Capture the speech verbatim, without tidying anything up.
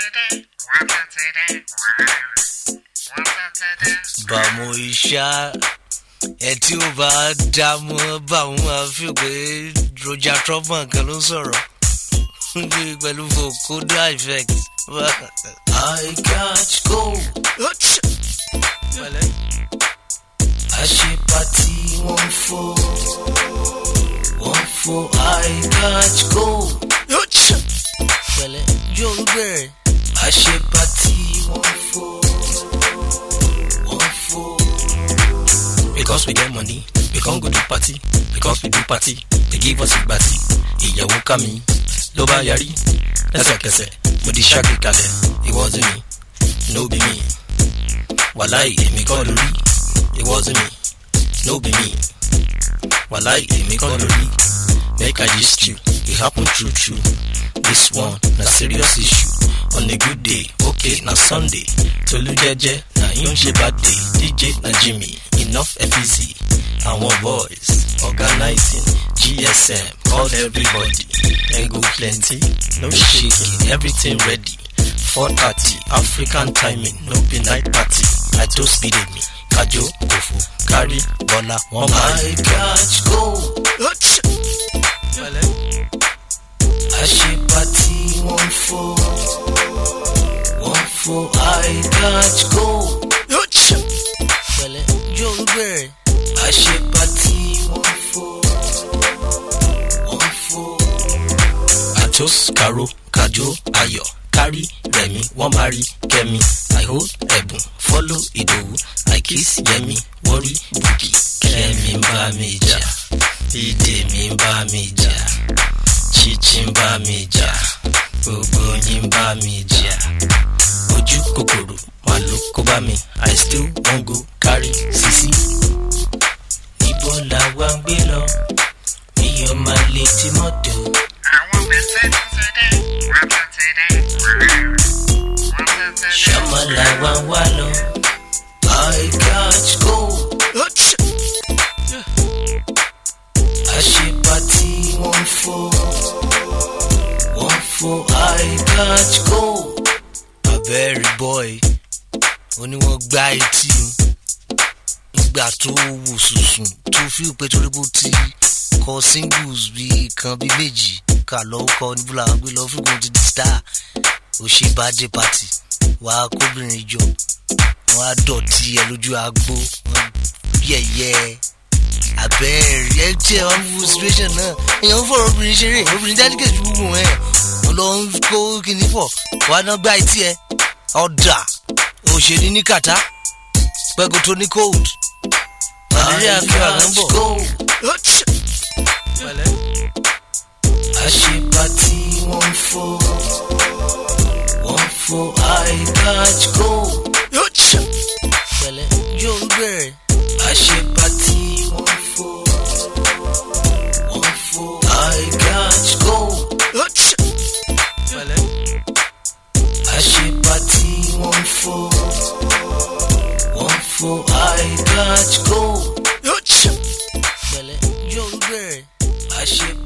Bamoisha eti o ba damu ba won fi pe Roger Trump kan lo sọ̀rọ̀ ngi pẹ̀lú vocoder effect. I catch go. I she party one for one for I catch go. Well, Joe Bear. I she party one for one for. Because we get money, we can't go to party. Because we do party, they give us a party. Iyawo kami, lo ba yari. Lẹ́sẹ̀kẹsẹ̀, mo di ṣáàkì kalẹ̀. It wasn't me, no be me. Walai, èmi kọ́ lórí. It wasn't me, no be me. Walai, èmi kọ́ lórí. Make I gist you, it happen true true. This one, na serious issue. On a good day, okay, na Sunday. Tolu jeje, na yon she bad day. D J na Jimmy, enough F E Z. Our boys, organizing, G S M, call everybody. And go plenty, no shaking, everything ready. four thirty, African timing, no be night party. I toast speed me, Kajo, Kofu, Kari, Bola, one I catch go. I she party one for, one for I catch go. Joe Bear. I she party one for, one for. I toast Karo, Kajo, Ayo, Kari, Remy, one marry, Kemi. I hold Ebun, follow Idowu. I kiss Yemi, worry, Buki. Kemi mba mija, Ide mi mba mija. Chimba mija, Bobo nyimba mija. Oju kokoro, malu kobami. I still won't go carry sisi. Ibo la wa ngbe lo, iyo ma le ti moto. Àwọn bese today, wapa today. Shama la wa wa lo, I catch go. I she party one for, one for I catch go. A very boy, only one guy team. Gba to wo susun, to feel petrol ti call singles be kan bi meji. Ka lo ko ni bula gbe lo fi go to the star. O she birthday party. Wa kobìnrin jo. Wa dọ̀tí ẹ lójú agbo. Yeah yeah. Abẹ́rẹ́ ẹ tí ẹ wá ń fún situation náà èèyàn ń fọ̀rọ̀ obìnrin ṣeré obìnrin delicate gbogbo ẹ̀ ọlọ́run kó kíní pọ̀ wà náà gbá etí ẹ ọ̀dà òṣèlú ní kàtá pẹ̀gù tó ní cold malaria fi àgbọn bọ̀. àṣepàtì one for one for I catch go. pẹ̀lẹ́ yóò ń bẹ̀rẹ̀ àṣepàtì. I catch go. I she party one for, one for I catch go. I she